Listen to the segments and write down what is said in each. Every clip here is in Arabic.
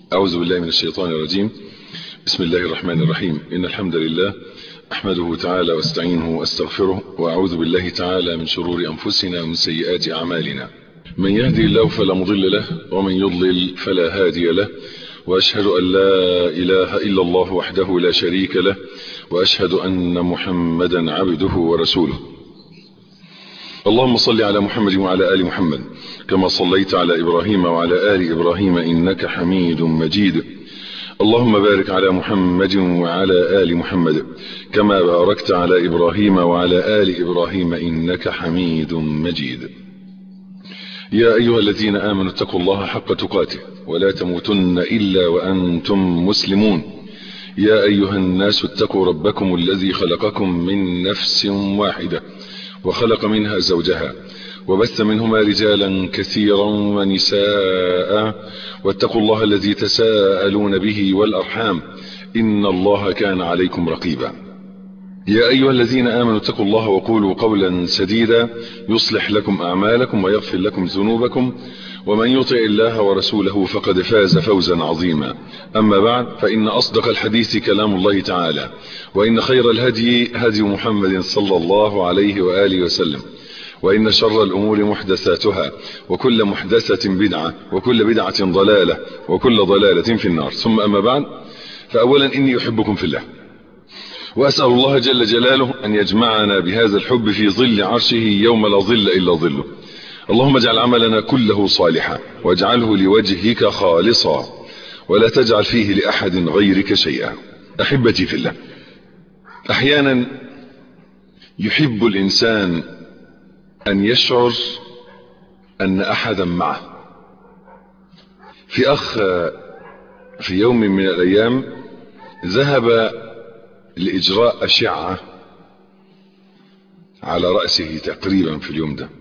أعوذ بالله من الشيطان الرجيم. بسم الله الرحمن الرحيم. إن الحمد لله أحمده تعالى واستعينه واستغفره، وأعوذ بالله تعالى من شرور أنفسنا ومن سيئات أعمالنا. من يهدي الله فلا مضل له، ومن يضلل فلا هادي له، وأشهد أن لا إله إلا الله وحده لا شريك له، وأشهد أن محمدا عبده ورسوله. اللهم صل على محمد وعلى آل محمد كما صليت على إبراهيم وعلى آل إبراهيم إنك حميد مجيد. اللهم بارك على محمد وعلى آل محمد كما باركت على إبراهيم وعلى آل إبراهيم إنك حميد مجيد. يا أيها الذين آمنوا اتقوا الله حق تقاته ولا تموتن إلا وأنتم مسلمون. يا أيها الناس اتقوا ربكم الذي خلقكم من نفس واحدة وخلق منها زوجها وبث منهما رجالا كثيرا ونساء، واتقوا الله الذي تساءلون به والأرحام إن الله كان عليكم رقيبا. يا أيها الذين آمنوا اتقوا الله وقولوا قولا سديدا يصلح لكم أعمالكم ويغفر لكم ذنوبكم، ومن يطع الله ورسوله فقد فاز فوزا عظيما. أما بعد، فإن أصدق الحديث كلام الله تعالى، وإن خير الهدي هدي محمد صلى الله عليه وآله وسلم، وإن شر الأمور محدثاتها، وكل محدثة بدعة، وكل بدعة ضلالة، وكل ضلالة في النار. ثم أما بعد، فأولا إني أحبكم في الله، وأسأل الله جل جلاله أن يجمعنا بهذا الحب في ظل عرشه يوم لا ظل إلا ظله. اللهم اجعل عملنا كله صالحا، واجعله لوجهك خالصا، ولا تجعل فيه لأحد غيرك شيئا. أحبتي في الله، أحيانا يحب الإنسان أن يشعر أن أحدا معه. في أخ في يوم من الأيام ذهب لإجراء أشعة على رأسه تقريبا في اليوم ده،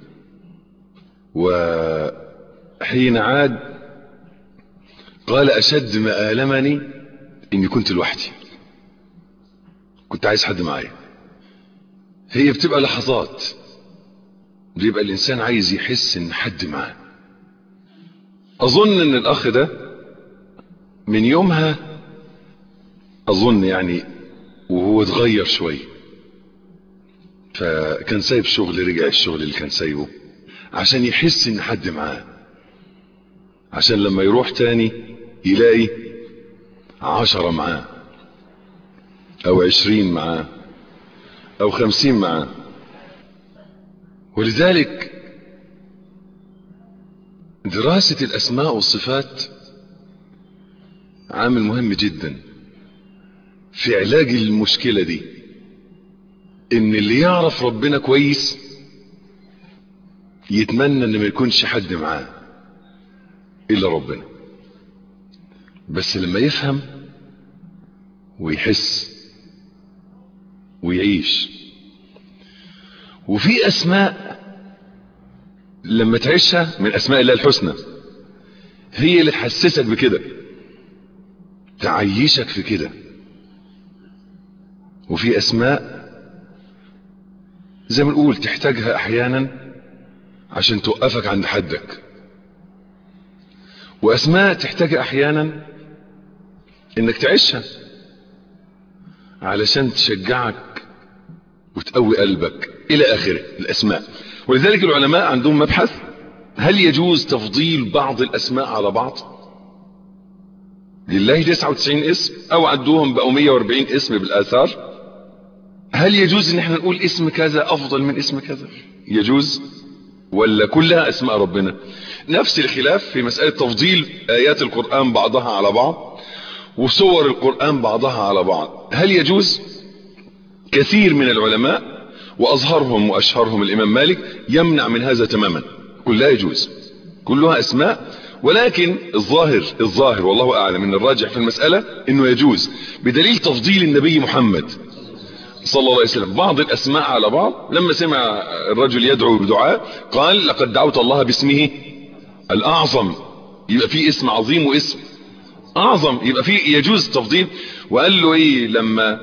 وحين عاد قال: أشد ما آلمني إني كنت لوحدي، كنت عايز حد معايا. هي بتبقى لحظات، بيبقى الإنسان عايز يحس إن حد معاه. أظن إن الأخ ده من يومها، أظن يعني وهو اتغير شوية، فكان سايب شغل، رجع الشغل اللي كان سايبه عشان يحس إن حد معاه، عشان لما يروح تاني يلاقي 10 معاه أو 20 معاه أو 50 معاه. ولذلك دراسة الأسماء والصفات عامل مهم جدا في علاج المشكلة دي. إن اللي يعرف ربنا كويس يتمنى إن ما يكونش حد معاه إلا ربنا، بس لما يفهم ويحس ويعيش. وفي أسماء لما تعيشها من أسماء الله الحسنى هي اللي تحسسك بكده، تعيشك في كده. وفي أسماء زي ما نقول تحتاجها أحيانا عشان توقفك عند حدك، وأسماء تحتاجها أحيانا إنك تعيشها علشان تشجعك وتقوي قلبك إلى آخره الأسماء. ولذلك العلماء عندهم مبحث: هل يجوز تفضيل بعض الأسماء على بعض؟ لله 99 اسم أو عدوهم بقوا 140 اسم بالآثار. هل يجوز إن احنا نقول اسم كذا أفضل من اسم كذا؟ يجوز ولا كلها أسماء ربنا؟ نفس الخلاف في مسألة تفضيل آيات القرآن بعضها على بعض وصور القرآن بعضها على بعض. هل يجوز؟ كثير من العلماء وأظهرهم وأشهرهم الإمام مالك يمنع من هذا تماما، كلها يجوز، كلها أسماء. ولكن الظاهر والله أعلم إن الراجح في المسألة إنه يجوز، بدليل تفضيل النبي محمد صلى الله عليه وسلم بعض الأسماء على بعض. لما سمع الرجل يدعو بدعاء قال: لقد دعوت الله باسمه الأعظم. يبقى فيه اسم عظيم واسم أعظم، يبقى فيه يجوز تفضيل. وقال له إيه لما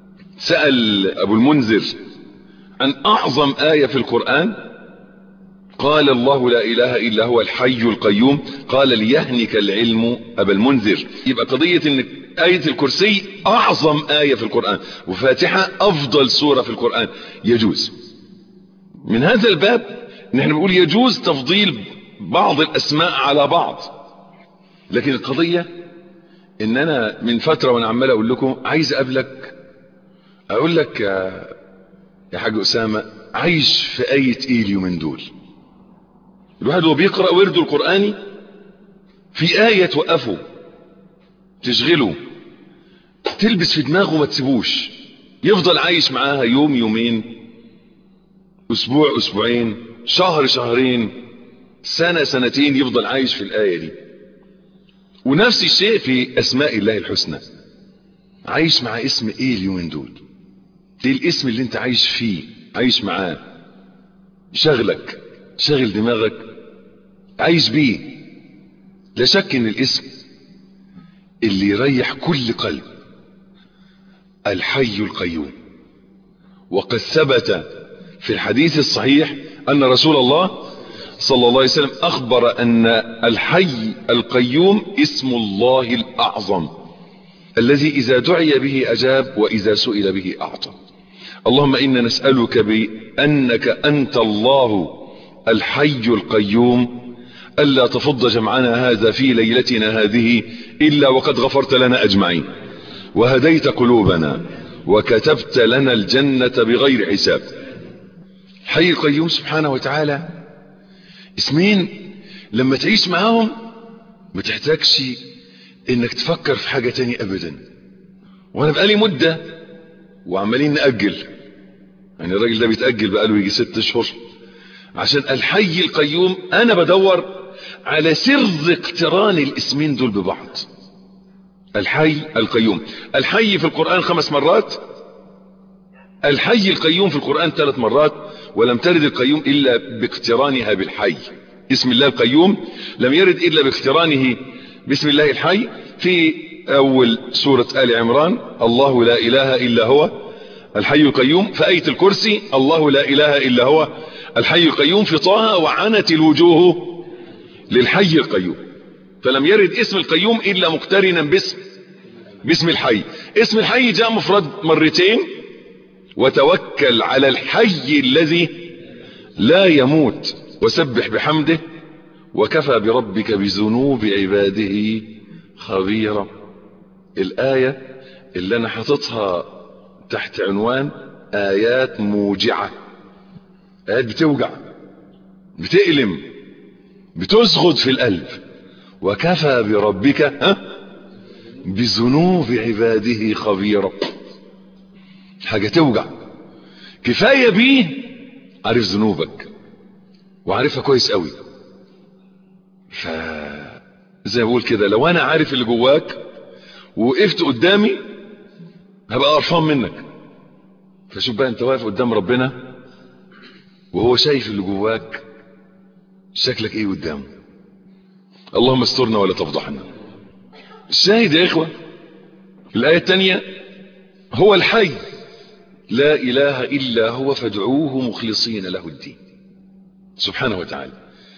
سأل أبو المنذر عن أعظم آية في القرآن؟ قال الله لا اله الا هو الحي القيوم. قال ليهنك العلم ابا المنذر. يبقى قضية ان آية الكرسي اعظم آية في القرآن، وفاتحة افضل سورة في القرآن. يجوز من هذا الباب ان احنا بنقول يجوز تفضيل بعض الاسماء على بعض. لكن القضية ان انا من فترة وانا عمال اقول لكم عايز اقابلك، اقول لك يا حاج اسامة عايش في آية ايه اليومين دول؟ الواحد هو بيقرأ ورده القرآني في آية توقفه تشغله تلبس في دماغه ما تسيبوش، يفضل عايش معاها يوم يومين، اسبوع اسبوعين، شهر شهرين، سنة سنتين، يفضل عايش في الآية دي. ونفس الشيء في اسماء الله الحسنى. عايش مع اسم ايه اليومين دول؟ ايه الاسم اللي انت عايش فيه، عايش معاه، شغلك، شغل دماغك، عايش بيه؟ لا شك ان الاسم اللي يريح كل قلب الحي القيوم. وقد ثبت في الحديث الصحيح ان رسول الله صلى الله عليه وسلم اخبر ان الحي القيوم اسم الله الاعظم الذي اذا دعي به اجاب واذا سئل به اعطى. اللهم انا نسألك بانك انت الله الحي القيوم الا تفض جمعنا هذا في ليلتنا هذه الا وقد غفرت لنا اجمعين، وهديت قلوبنا، وكتبت لنا الجنة بغير حساب. حي القيوم سبحانه وتعالى اسمين لما تعيش معاهم ما تحتاجش انك تفكر في حاجة تاني ابدا. وانا بقالي مدة وعمالين نأجل، يعني الراجل ده بيتأجل بقاله يجي 6 اشهر عشان الحي القيوم. انا بدور على سر اقتران الاسمين دول ببعض. الحي القيوم، الحي في القرآن 5 مرات، الحي القيوم في القرآن 3 مرات، ولم ترد القيوم الا باقترانها بالحي. اسم الله القيوم لم يرد الا باقترانه باسم الله الحي. في اول سورة آل عمران الله لا اله الا هو الحي القيوم. في آية الكرسي الله لا اله الا هو الحي القيوم. في طه وعنت الوجوه للحي القيوم. فلم يرد اسم القيوم الا مقترنا باسم الحي. اسم الحي جاء مفرد 2 مرات. وتوكل على الحي الذي لا يموت وسبح بحمده وكفى بربك بذنوب عباده خبيرا. الآية اللي انا حاططها تحت عنوان آيات موجعة، آيات بتوجع، بتألم، بتسغد في القلب. وكفى بربك بذنوب عباده خبيرا. حاجة توجع. كفاية بيه عارف ذنوبك وعارفها كويس قوي. زي بقول كده لو انا عارف اللي جواك ووقفت قدامي هبقى قرفان منك. فشوف بقى انت واقف قدام ربنا وهو شايف اللي جواك، شكلك ايه قدامه؟ اللهم استرنا ولا تفضحنا. الشاهد يا اخوة الآية الثانية هو الحي لا اله الا هو فادعوه مخلصين له الدين سبحانه وتعالى.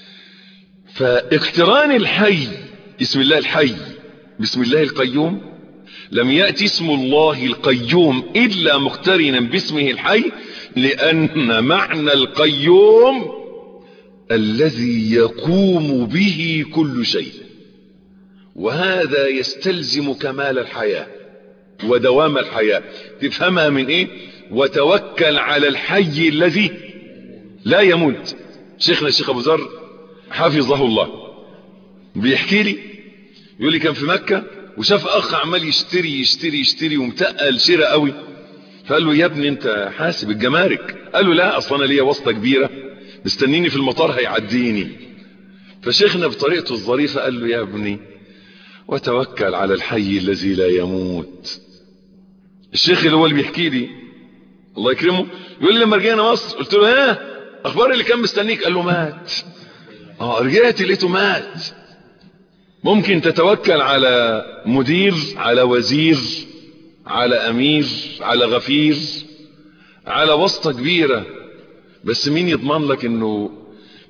فاقتران الحي اسم الله الحي باسم الله القيوم، لم يأتي اسم الله القيوم الا مقترنا باسمه الحي، لان معنى القيوم الذي يقوم به كل شيء، وهذا يستلزم كمال الحياة ودوام الحياة. تفهمها من ايه؟ وتوكل على الحي الذي لا يموت. شيخنا الشيخ ابو ذر حفظه الله بيحكي لي، يقول لي كان في مكة وشاف اخ عمال يشتري ومتقل شراء قوي، فقال له يا ابني انت حاسب الجمارك؟ قال له لا اصلا انا ليا واسطة كبيرة مستنيني في المطار هيعديني. فشيخنا بطريقته الظريفة قال له يا ابني وتوكل على الحي الذي لا يموت. الشيخ اللي هو اللي بيحكي لي الله يكرمه يقول لي لما رجعنا مصر قلت له ها اخبار اللي كان مستنيك؟ قال له مات. رجعت لقيته مات. ممكن تتوكل على مدير، على وزير، على امير، على غفير، على واسطة كبيرة، بس مين يضمن لك انه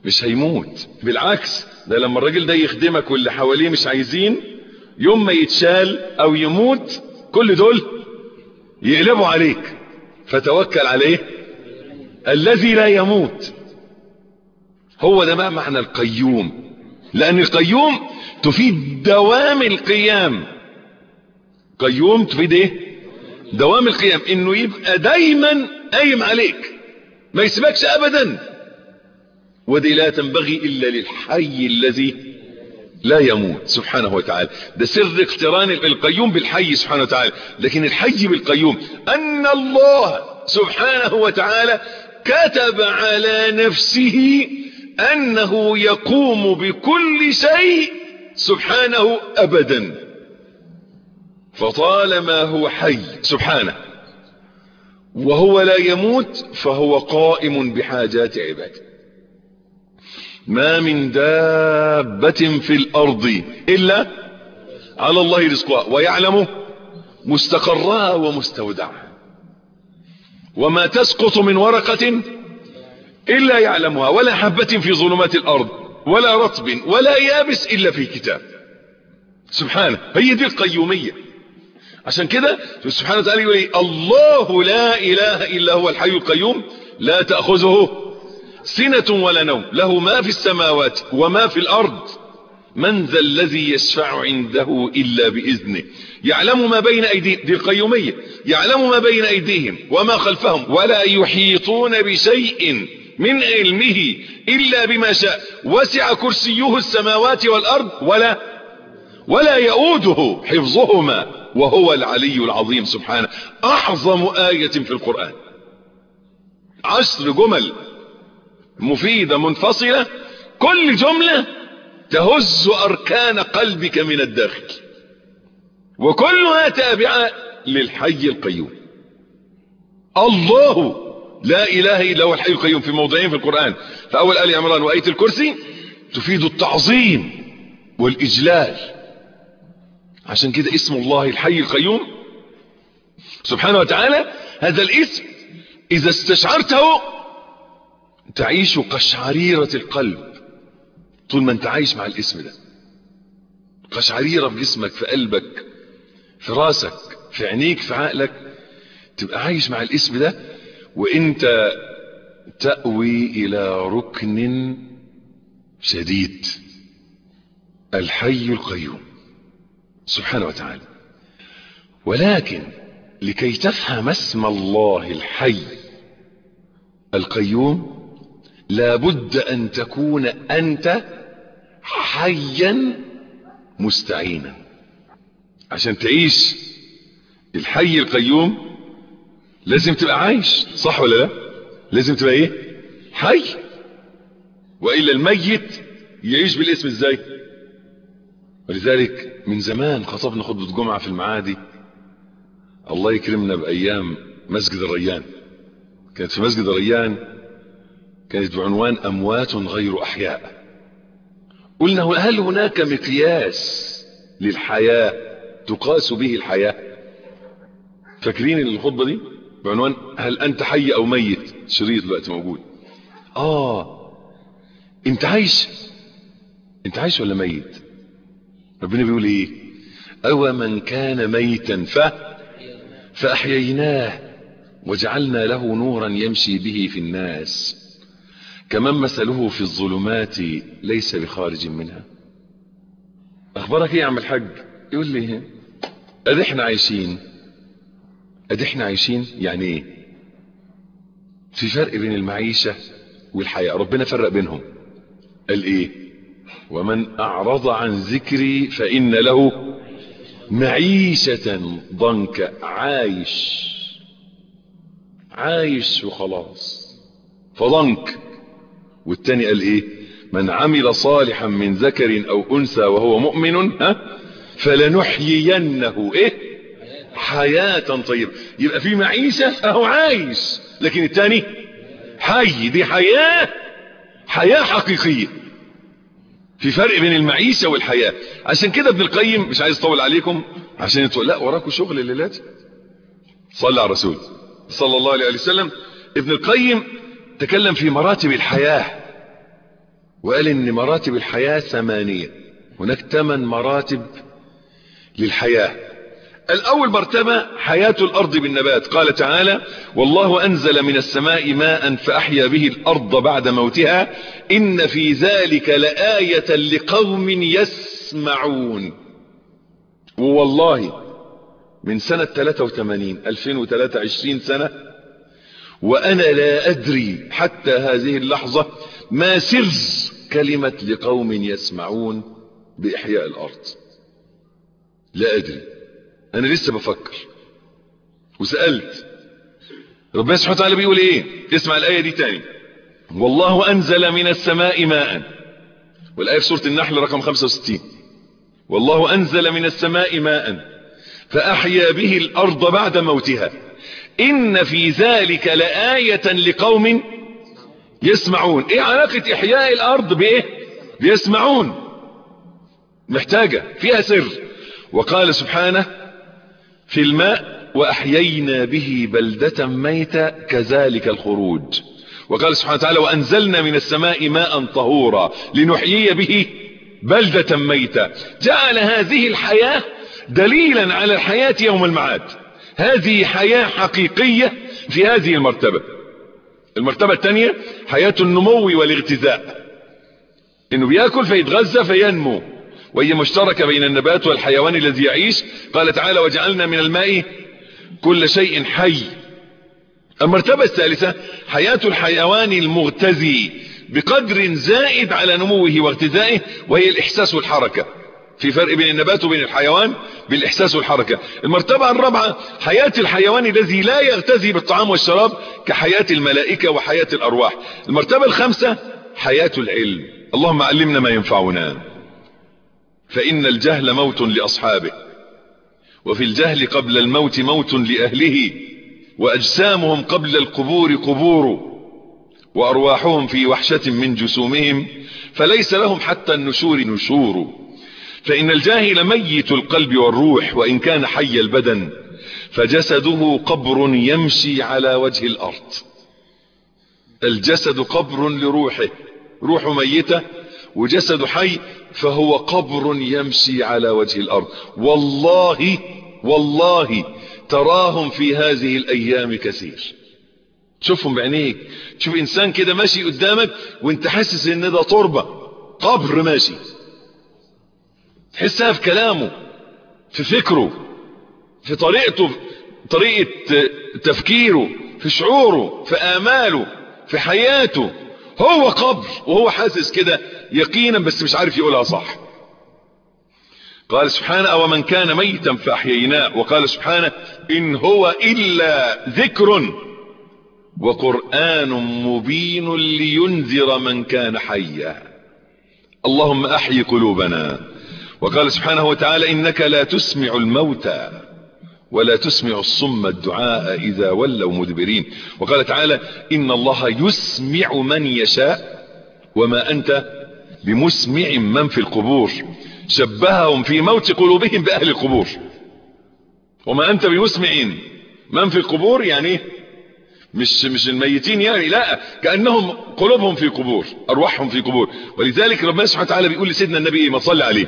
مش هيموت، بالعكس ده لما الراجل ده يخدمك واللي حواليه مش عايزين، يوم ما يتشال او يموت كل دول يقلبوا عليك، فتوكل عليه الذي لا يموت. هو ده بقى معنى القيوم، لان القيوم تفيد دوام القيام. قيوم تفيد ايه؟ دوام القيام، انه يبقى دايما قايم عليك ما يسيبكش ابدا. ودي لا تنبغي الا للحي الذي لا يموت سبحانه وتعالى. ده سر اقتران القيوم بالحي سبحانه وتعالى. لكن الحي بالقيوم ان الله سبحانه وتعالى كتب على نفسه انه يقوم بكل شيء سبحانه ابدا، فطالما هو حي سبحانه وهو لا يموت فهو قائم بحاجات عباده. ما من دابة في الارض الا على الله رزقها ويعلم مستقرها ومستودعها، وما تسقط من ورقة الا يعلمها، ولا حبة في ظلمات الارض ولا رطب ولا يابس الا في كتاب. سبحانه، هي دي القيومية. عشان كده سبحانه وتعالى يقول ايه؟ الله لا اله الا هو الحي القيوم لا تأخذه سنة ولا نوم، له ما في السماوات وما في الارض، من ذا الذي يشفع عنده الا باذنه، يعلم ما بين ايديهم، دي القيومية، يعلم ما بين ايديهم وما خلفهم، ولا يحيطون بشيء من علمه الا بما شاء، وسع كرسيه السماوات والارض ولا يؤوده حفظهما وهو العلي العظيم. سبحانه، اعظم آية في القرآن، 10 جمل مفيدة منفصلة، كل جملة تهز اركان قلبك من الداخل، وكلها تابعة للحي القيوم. الله لا اله الا هو الحي القيوم في موضعين في القرآن، في اول آل عمران وآية الكرسي، تفيد التعظيم والاجلال. عشان كده اسم الله الحي القيوم سبحانه وتعالى، هذا الاسم اذا استشعرته تعيش قشعريرة القلب طول ما انت عايش مع الاسم ده، قشعريرة في جسمك، في قلبك، في راسك، في عينيك، في عقلك، تبقى عايش مع الاسم ده وانت تأوي الى ركن شديد، الحي القيوم سبحانه وتعالى. ولكن لكي تفهم اسم الله الحي القيوم لابد ان تكون انت حيا مستعينا. عشان تعيش الحي القيوم لازم تبقى عايش، صح ولا لا؟ لازم تبقى ايه؟ حي، وإلا الميت يعيش بالاسم ازاي؟ ولذلك من زمان خطبنا خطبة جمعة في المعادي، الله يكرمنا بأيام مسجد الريان، كانت في مسجد الريان، كانت بعنوان أموات غير أحياء. قلنا هل هناك مقياس للحياة تقاس به الحياة؟ فاكرين الخطبة دي بعنوان هل أنت حي أو ميت؟ شريط دلوقتي موجود. انت عايش ولا ميت؟ ربنا بيقول ايه؟ او من كان ميتا فاحييناه وجعلنا له نورا يمشي به في الناس كمن مثله في الظلمات ليس بخارج منها. اخبارك ايه يا عم الحاج؟ يقول لي ادي احنا عايشين. يعني ايه؟ في فرق بين المعيشة والحياة، ربنا فرق بينهم، قال ايه؟ ومن اعرض عن ذكري فان له معيشة ضنكا، عايش وخلاص فضنك. والتاني قال ايه؟ من عمل صالحا من ذكر او انثى وهو مؤمن فلنحيينه ايه؟ حياة طيبة. يبقى في معيشة اهو عايش، لكن التاني حي، دي حياة حقيقية. في فرق بين المعيشة والحياة. عشان كده ابن القيم، مش عايز اطول عليكم عشان لا وراكم شغل الليلات، صلى على الرسول صلى الله عليه وسلم. ابن القيم تكلم في مراتب الحياة، وقال ان مراتب الحياة 8. هناك 8 مراتب للحياة. الاول مرتبة حياة الارض بالنبات. قال تعالى: والله انزل من السماء ماء فاحيا به الارض بعد موتها ان في ذلك لآية لقوم يسمعون. والله من سنة 83 2023 سنة وانا لا ادري حتى هذه اللحظة ما سر كلمة لقوم يسمعون باحياء الارض. لا ادري، انا لسه بفكر وسألت ربنا سبحانه وتعالى بيقول ايه. اسمع الاية دي تاني: والله انزل من السماء ماء، والاية في سورة النحل رقم 65. والله انزل من السماء ماء فاحيا به الارض بعد موتها ان في ذلك لآية لقوم يسمعون. ايه علاقة احياء الارض بايه؟ بيسمعون. محتاجة فيها سر. وقال سبحانه في الماء: واحيينا به بلدة ميتة كذلك الخروج. وقال سبحانه وتعالى: وانزلنا من السماء ماء طهورا لنحيي به بلدة ميتة. جعل هذه الحياة دليلا على الحياة يوم المعاد. هذه حياة حقيقية في هذه المرتبة. المرتبة الثانية حياة النمو والاغتذاء، انه بيأكل فيتغذى فينمو، وهي مشتركة بين النبات والحيوان الذي يعيش. قال تعالى: وجعلنا من الماء كل شيء حي. المرتبة الثالثة حياة الحيوان المغتذي بقدر زائد على نموه واغتذائه، وهي الإحساس والحركة. في فرق بين النبات وبين الحيوان بالإحساس والحركة. المرتبة الرابعة حياة الحيوان الذي لا يغتذي بالطعام والشراب كحياة الملائكة وحياة الأرواح. المرتبة الخامسة حياة العلم. اللهم علمنا ما ينفعنا، فإن الجهل موت لأصحابه، وفي الجهل قبل الموت موت لأهله، وأجسامهم قبل القبور قبور، وأرواحهم في وحشة من جسومهم، فليس لهم حتى النشور نشور. فإن الجاهل ميت القلب والروح وإن كان حي البدن، فجسده قبر يمشي على وجه الأرض. الجسد قبر لروحه، روحه ميتة وجسد حي، فهو قبر يمشي على وجه الأرض. والله والله تراهم في هذه الأيام كثير. تشوفهم بعينيك، تشوف إنسان كده ماشي قدامك وانت حاسس ان ده تربة، قبر ماشي. تحسها في كلامه، في فكره، في طريقته، طريقة تفكيره، في شعوره، في آماله، في حياته. هو قبر وهو حاسس كده يقينا، بس مش عارف يقولها صح. قال سبحانه: أو من كان ميتا فأحييناه. وقال سبحانه: إن هو إلا ذكر وقرآن مبين لينذر من كان حيا. اللهم أحيي قلوبنا. وقال سبحانه وتعالى: إنك لا تسمع الموتى ولا تسمع الصم الدعاء إذا ولوا مدبرين. وقال تعالى: إن الله يسمع من يشاء وما أنت بمسمع من في القبور. شبههم في موت قلوبهم بأهل القبور. وما أنت بمسمع من في القبور يعني مش الميتين يعني، لا، كأنهم قلوبهم في قبور، أرواحهم في قبور. ولذلك ربنا سبحانه وتعالى بيقول لسيدنا النبي: ما صلى عليه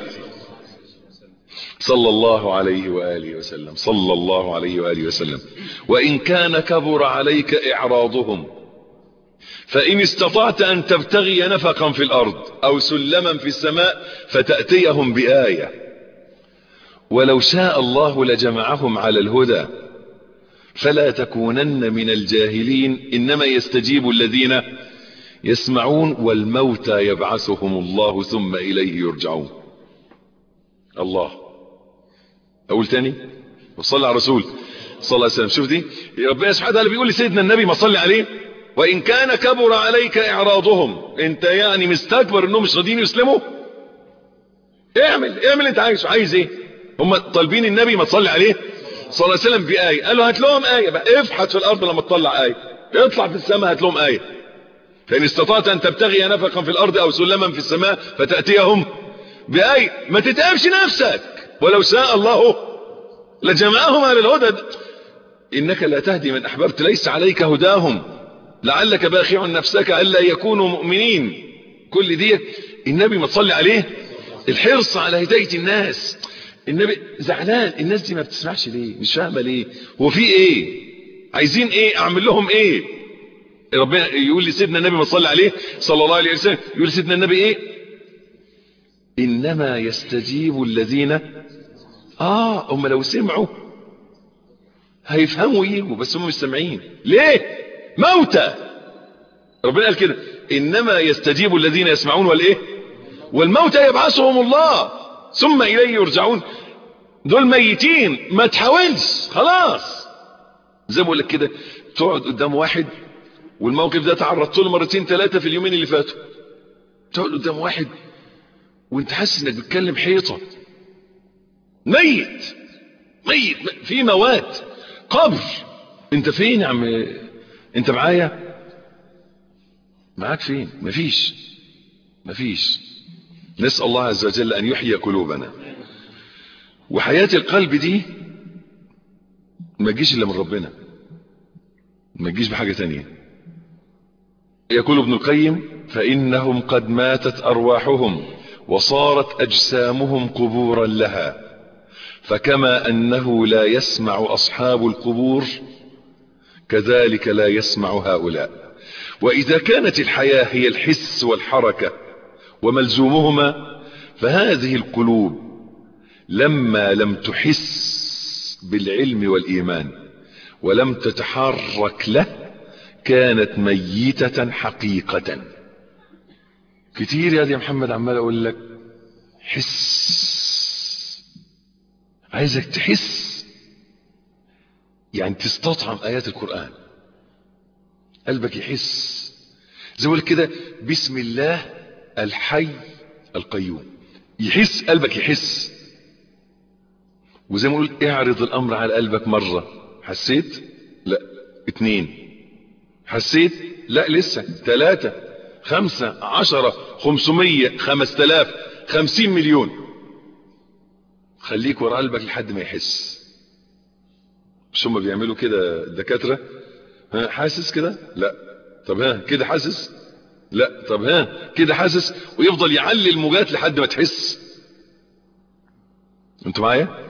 صلى الله عليه وآله وسلم، صلى الله عليه وآله وسلم: وإن كان كبر عليك إعراضهم فإن استطعت أن تبتغي نفقا في الأرض أو سلما في السماء فتأتيهم بآية ولو شاء الله لجمعهم على الهدى فلا تكونن من الجاهلين إنما يستجيب الذين يسمعون والموتى يبعثهم الله ثم إليه يرجعون. الله. أقول تاني: وصلى على رسول صلى الله عليه وسلم. شوف دي، ربنا سبحانه وتعالى بيقول لسيدنا النبي ما صلي عليه: وإن كان كبر عليك إعراضهم. انت يعني مستكبر انهم مش راضيين يسلموا؟ اعمل انت عايز ايه؟ هم طالبين النبي ما تصلي عليه صلى الله عليه وسلم بآية. قال له: هات لهم آية بقى، افحت في الأرض لما تطلع آية، اطلع في السماء هات لهم آية. فإن استطعت أن تبتغي نفقا في الأرض أو سلما في السماء فتأتيهم بآية. ما تتعبش نفسك، ولو شاء الله لجمعهم على الهدى. إنك لا تهدي من أحببت، ليس عليك هداهم لعلك باخع نفسك ألا يكونوا مؤمنين. كل دي النبي ما تصلي عليه، الحرص على هداية الناس. النبي زعلان، الناس دي ما بتسمعش ليه؟ مش فاهمة ليه؟ هو في ايه؟ عايزين ايه؟ اعمل لهم ايه؟ ربنا يقول لسيدنا النبي ما تصلي عليه صلى الله عليه وسلم، يقول لسيدنا النبي ايه؟ انما يستجيب الذين هم لو سمعوا هيفهموا يجوا، بس هم مش سامعين. ليه؟ موتى. ربنا قال كده انما يستجيب الذين يسمعون والايه؟ والموتى يبعثهم الله ثم اليه يرجعون. دول ميتين، ما تحاولش خلاص. زي ما بقول لك كده، تقعد قدام واحد، والموقف ده تعرضت له مرتين ثلاثه في اليومين اللي فاتوا. تقعد قدام واحد وانت حاسس انك بتكلم حيطه، ميت في موات، قبر. انت فين يا عم؟ انت معايا؟ معاك فين؟ مفيش. نسأل الله عز وجل ان يحيي قلوبنا. وحياة القلب دي ما تجيش الا من ربنا، ما تجيش بحاجة تانية. يقول ابن القيم فإنهم قد ماتت أرواحهم وصارت أجسامهم قبورا لها، فكما أنه لا يسمع أصحاب القبور كذلك لا يسمع هؤلاء. وإذا كانت الحياة هي الحس والحركة وملزومهما، فهذه القلوب لما لم تحس بالعلم والإيمان ولم تتحرك له كانت ميتة حقيقة. كتير يا دي محمد عمال أقول لك حس، عايزك تحس، يعني تستطعم آيات القرآن، قلبك يحس. زي ما كده بسم الله الحي القيوم، يحس قلبك، يحس. وزي ما قلت اعرض الأمر على قلبك مرة، حسيت؟ لا. 2 حسيت؟ لا لسه. 3 5 10 500 5000 50 مليون. خليك ورا قلبك لحد ما يحس. مش هم بيعملوا كده الدكاترة؟ حاسس كده؟ لا. طب كده حاسس؟ لا. طب كده حاسس؟ ويفضل يعلي الموجات لحد ما تحس. انتوا معايا؟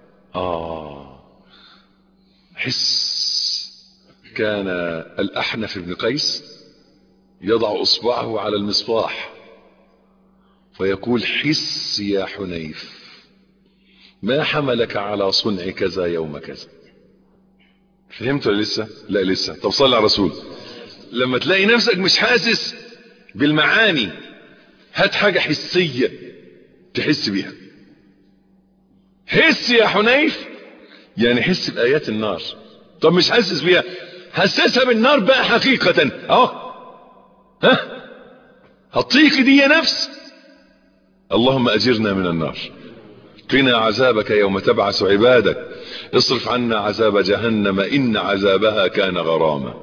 حس. كان الأحنف بن قيس يضع إصبعه على المصباح فيقول حس يا حنيف، ما حملك على صنع كذا يوم كذا. فهمت ولا لسه؟ لا لسه. طب صلي على الرسول. لما تلاقي نفسك مش حاسس بالمعاني، هات حاجة حسية تحس بيها. حس يا حنيف، يعني حس بآيات النار. طب مش حاسس بيها، حسسها بالنار بقى حقيقة. هتطيق دي يا نفس. اللهم أجرنا من النار، قنا عذابك يوم تبعث عبادك، اصرف عنا عذاب جهنم إن عذابها كان غراما.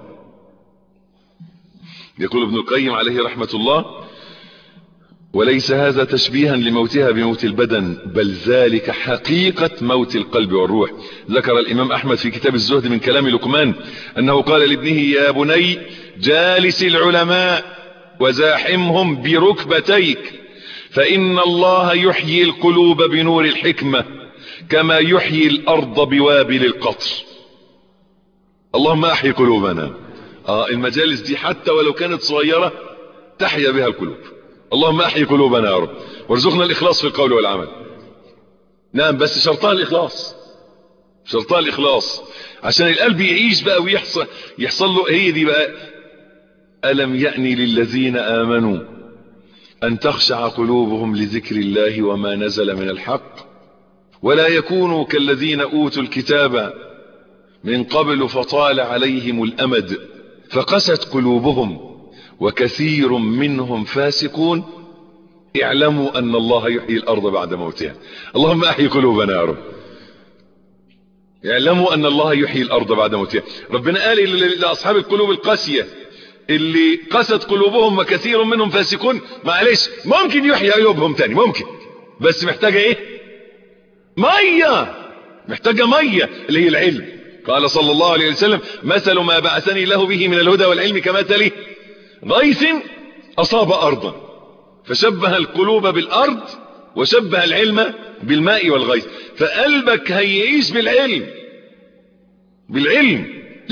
يقول ابن القيم عليه رحمة الله وليس هذا تشبيها لموتها بموت البدن، بل ذلك حقيقة موت القلب والروح. ذكر الإمام أحمد في كتاب الزهد من كلام لقمان أنه قال لابنه يا بني جالس العلماء وزاحمهم بركبتيك، فإن الله يحيي القلوب بنور الحكمة كما يحيي الأرض بوابل القطر. اللهم أحيي قلوبنا. المجالس دي حتى ولو كانت صغيرة تحيا بها القلوب. اللهم أحيي قلوبنا يا رب، وارزقنا الإخلاص في القول والعمل. نعم، بس شرطها الإخلاص، شرطها الإخلاص عشان القلب يعيش بقى ويحصل له. هي دي بقى ألم يأني للذين آمنوا أن تخشع قلوبهم لذكر الله وما نزل من الحق ولا يكونوا كالذين أوتوا الكتاب من قبل فطال عليهم الأمد فقست قلوبهم وكثير منهم فاسقون اعلموا أن الله يحيي الأرض بعد موتها. اللهم أحيي قلوبنا يا رب. اعلموا أن الله يحيي الأرض بعد موتها. ربنا قال لأصحاب القلوب القاسية اللي قست قلوبهم وكثير منهم فاسقون، معلش ممكن يحيي قلوبهم تاني، ممكن، بس محتاجة ايه؟ مية. محتاجة مية اللي هي العلم. قال صلى الله عليه وسلم مثل ما بعثني الله به من الهدى والعلم كمثل غيث أصاب أرضا فشبه القلوب بالأرض وشبه العلم بالماء والغيث. فقلبك هيعيش بالعلم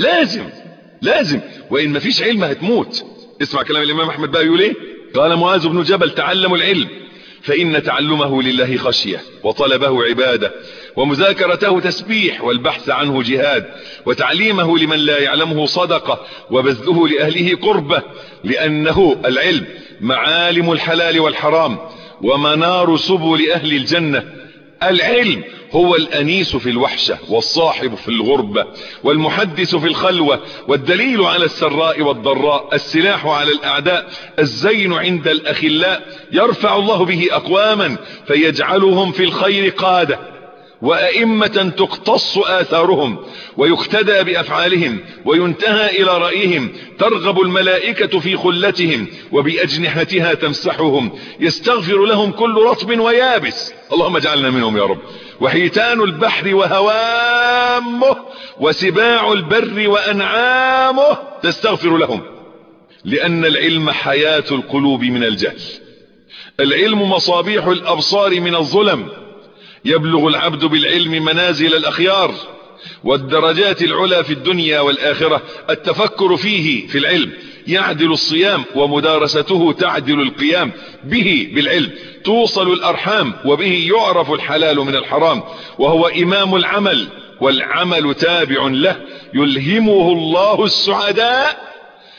لازم، وإن ما فيش علم هتموت. اسمع كلام الإمام أحمد بقى يقول ايه. قال معاذ بن جبل تعلموا العلم فإن تعلمه لله خشية وطلبه عبادة ومذاكرته تسبيح والبحث عنه جهاد وتعليمه لمن لا يعلمه صدقة وبذله لأهله قربة لأنه العلم معالم الحلال والحرام ومنار سبل أهل الجنة. العلم هو الأنيس في الوحشة والصاحب في الغربة والمحدث في الخلوة والدليل على السراء والضراء السلاح على الأعداء الزين عند الأخلاء يرفع الله به أقواما فيجعلهم في الخير قادة وأئمة تقتص آثارهم ويقتدى بأفعالهم وينتهى إلى رأيهم ترغب الملائكة في خلتهم وبأجنحتها تمسحهم يستغفر لهم كل رطب ويابس اللهم اجعلنا منهم يا رب وحيتان البحر وهوامه وسباع البر وأنعامه تستغفر لهم لأن العلم حياة القلوب من الجهل. العلم مصابيح الأبصار من الظلم يبلغ العبد بالعلم منازل الأخيار والدرجات العلى في الدنيا والآخرة. التفكر فيه في العلم يعدل الصيام ومدارسته تعدل القيام به بالعلم توصل الأرحام وبه يعرف الحلال من الحرام وهو إمام العمل والعمل تابع له يلهمه الله السعداء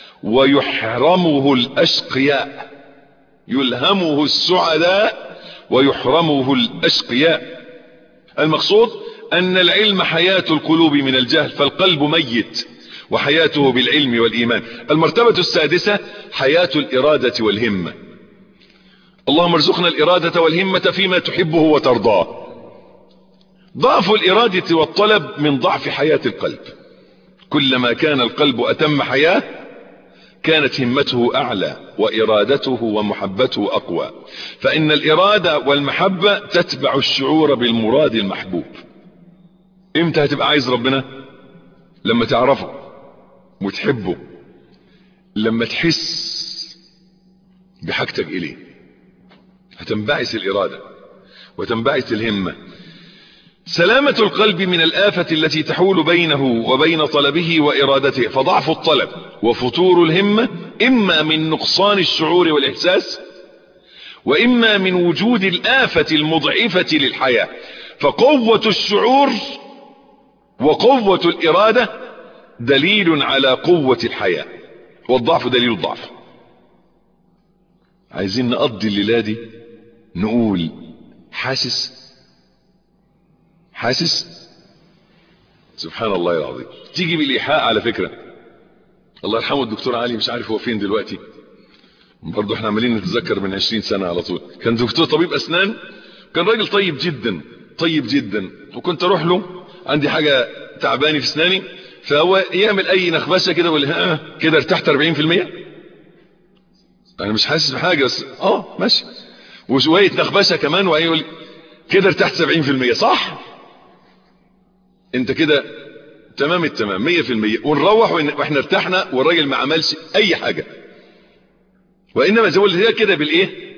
ويحرمه الأشقياء. يلهمه السعداء ويحرمه الأشقياء. المقصود أن العلم حياة القلوب من الجهل فالقلب ميت وحياته بالعلم والإيمان. المرتبة السادسة حياة الإرادة والهمة. اللهم ارزقنا الإرادة والهمة فيما تحبه وترضاه. ضعف الإرادة والطلب من ضعف حياة القلب. كلما كان القلب أتم حياة كانت همته أعلى وإرادته ومحبته أقوى. فإن الإرادة والمحبة تتبع الشعور بالمراد المحبوب. امتى هتبقى عايز ربنا؟ لما تعرفه وتحبه، لما تحس بحاجتك إليه هتنبعث الإرادة وتنبعث الهمة. سلامة القلب من الآفة التي تحول بينه وبين طلبه وإرادته. فضعف الطلب وفتور الهمة إما من نقصان الشعور والإحساس وإما من وجود الآفة المضعفة للحياة. فقوة الشعور وقوة الإرادة دليل على قوة الحياة والضعف دليل الضعف. عايزين نقضي الليلة دي نقول حاسس سبحان الله العظيم. تيجي بالإيحاء على فكرة. الله يرحمه الدكتور علي مش عارف هو فين دلوقتي برضو احنا عمالين نتذكر من 20 سنة على طول. كان دكتور طبيب أسنان كان راجل طيب جدا وكنت اروح له عندي حاجة تعباني في اسناني فهو يعمل اي نخبشة كده ويقول كده ارتحت 40%. انا مش حاسس بحاجة بس ماشي وشوية نخبشة كمان ويقول كده ارتحت 70%. صح انت كده تمام التمام 100%. ونروح واحنا ارتحنا والراجل ما عملش اي حاجة. وانما زي هي كده بالايه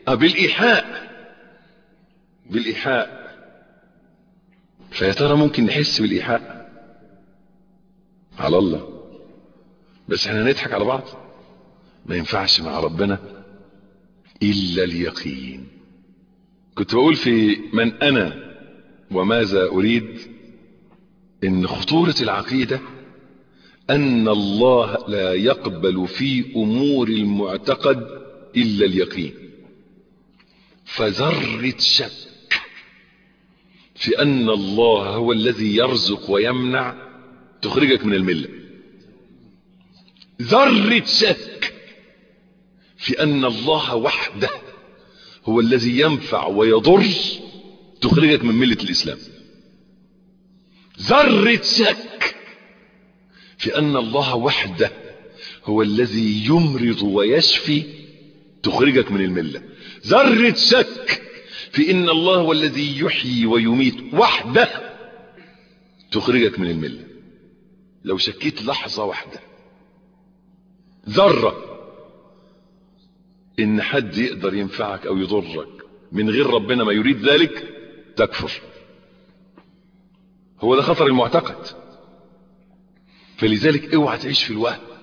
بالايحاء. فيا ترى ممكن نحس بالايحاء على الله بس احنا نضحك على بعض. ما ينفعش مع ربنا الا اليقين. كنت بقول في من انا وماذا اريد ان خطورة العقيدة ان الله لا يقبل في امور المعتقد الا اليقين. فذرة شك في ان الله هو الذي يرزق ويمنع تخرجك من الملة. ذرة شك في ان الله وحده هو الذي ينفع ويضر تخرجك من ملة الاسلام. ذرة شك في ان الله وحده هو الذي يمرض ويشفي تخرجك من الملة. ذرة شك في ان الله هو الذي يحيي ويميت وحده تخرجك من الملة. لو شكيت لحظة واحدة ذرة ان حد يقدر ينفعك او يضرك من غير ربنا ما يريد ذلك تكفر. هو ده خطر المعتقد. فلذلك اوعى تعيش في الوهم